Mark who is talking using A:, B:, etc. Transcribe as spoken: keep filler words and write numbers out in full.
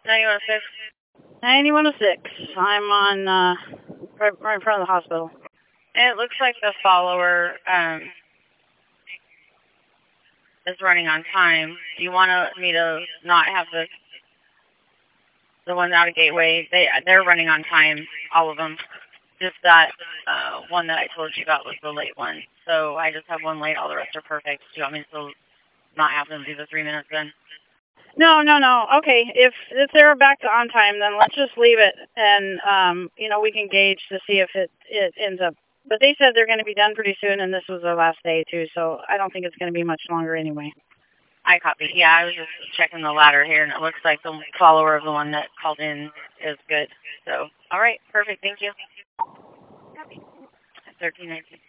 A: ninety-one oh six.
B: ninety-one oh six. I'm on, uh, right, right in front of the hospital.
A: It looks like the follower, um, is running on time. Do you want to, me to not have the the ones out of Gateway? They, they're running on time, all of them. Just that uh, one that I told you about was the late one. So I just have one late. All the rest are perfect. Do you want me to not have them do the three minutes then?
B: No, no, no. Okay, if if they're back to on time, then let's just leave it, and um, you know, we can gauge to see if it it ends up. But they said they're going to be done pretty soon, and this was their last day too, so I don't think it's going to be much longer anyway.
A: I copy. Yeah, I was just checking the ladder here, and it looks like the follower of the one that called in is good. So, all right, perfect. Thank you. thirteen nineteen.